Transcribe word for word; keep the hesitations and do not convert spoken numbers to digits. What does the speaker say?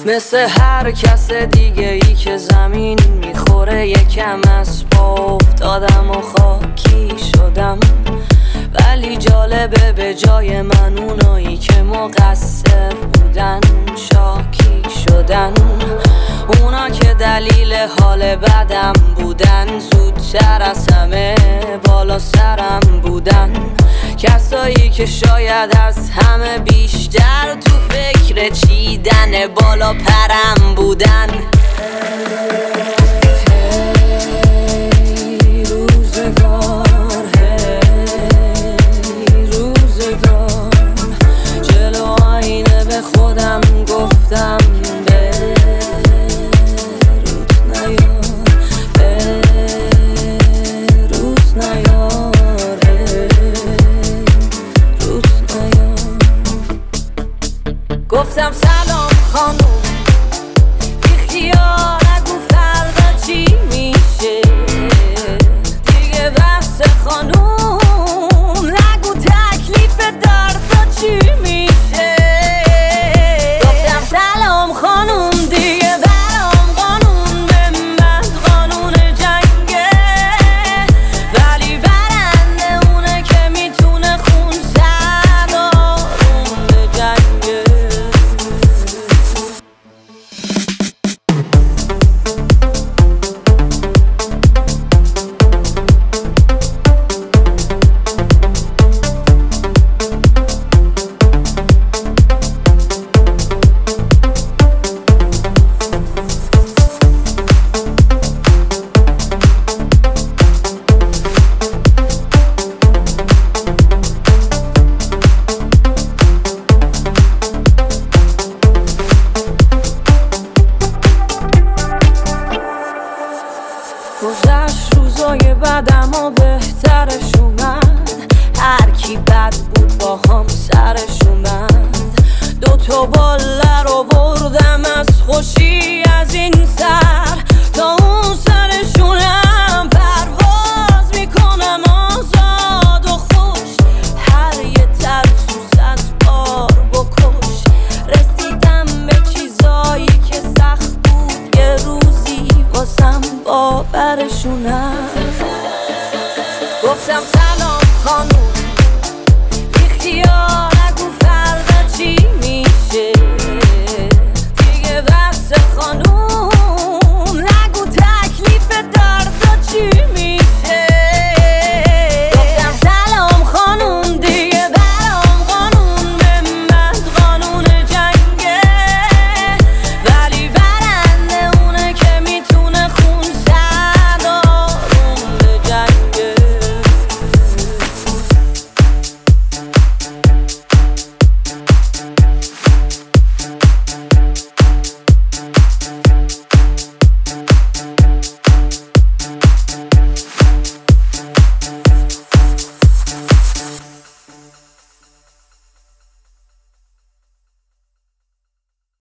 مثل هر کس دیگه ای که زمین میخوره یکم از پا افتادم و خاکی شدم. ولی جالبه به جای من اونایی که مقصر بودن شاکی شدن. اونا که دلیل حال بدم بودن زودتر از همه بالا سرم بودن. کسایی که شاید از همه بیشتر تو فکر چیدن بالا پرم بودن. هی روزگار، هی روزگار، جلو آینه به خودم گفتم گفتم سلام خانوم، بی خیال نگو فردا چی میشه دیگه. بحث خانوم نگو تکلیف دردا چی میشه. گفتم سلام خانوم، دیگه برام قانون به من قانون جنگه. ولی برنده اونه که میتونه خون زد آروم به جنگه. گذشت روزای بدم و بهترش اومد. هر کی بد بود با هم سرش اومد. دو تا باله رو بردم